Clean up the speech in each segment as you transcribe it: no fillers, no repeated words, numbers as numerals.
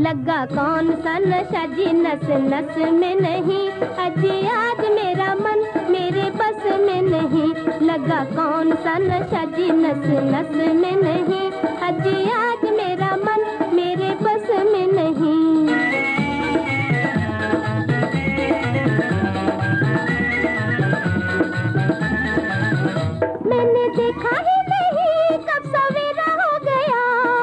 लगा कौन सा नशा जी नस नस में नहीं, अजी आज मेरा मन मेरे बस में नहीं। लगा कौन सा नशा जी नस नस में नहीं, अजी आज मेरा मन मेरे बस में नहीं। मैंने देखा ही नहीं कब सवेरा हो गया,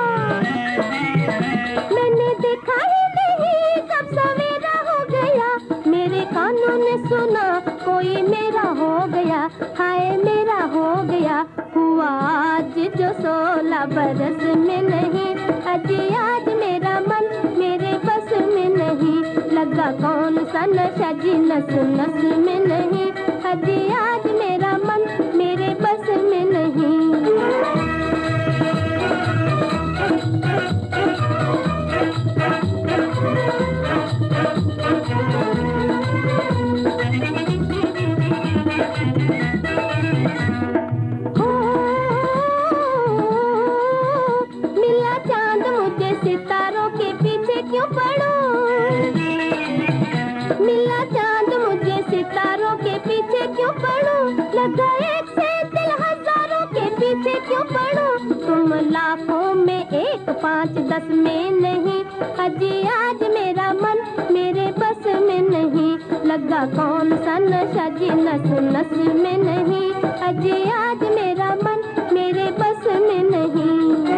मैंने देखा ही नहीं कब सवेरा हो गया। मेरे कानों ने सुना कोई मेरा हो गया, हाय मेरा हो गया। हुआ आज जो 16 बरस में नहीं, अजी आज मेरा मन मेरे बस में नहीं। लगा कौन सा नशा जी नस नस में नहीं, अजी आज मेरा मन मेरे बस में नहीं। मिला चांद मुझे सितारों के पीछे क्यों पड़ूं, मिला चांद मुझे सितारों के पीछे क्यों पड़ूं। लगा एक से दिल हजारों के पीछे क्यों पड़ूं। तुम लाखों में एक 5 10 में नहीं, अजी आज मेरा मन मेरे बस में नहीं। लगा कौन सा नशा जी नस नस में नहीं, अजी आज मेरा मन मेरे बस में नहीं।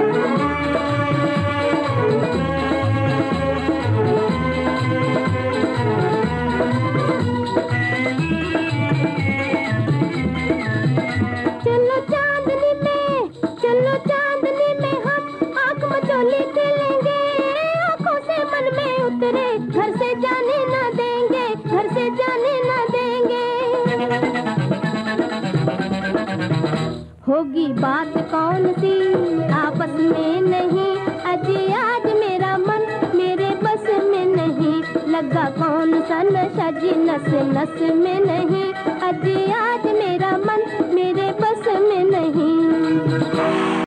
चलो चांदनी में, चलो चांदनी में हम आँख मचोली खेलेंगे। आँखों से मन में उतरे घर से जाने ना देंगे, घर से जाने ना देंगे। होगी बात कौन सी आपस में नहीं, अजी आज मेरा मन मेरे बस में नहीं। लगा कौन सा नशा जी नस नस में नहीं, अजी आज मेरा मन मेरे बस में नहीं।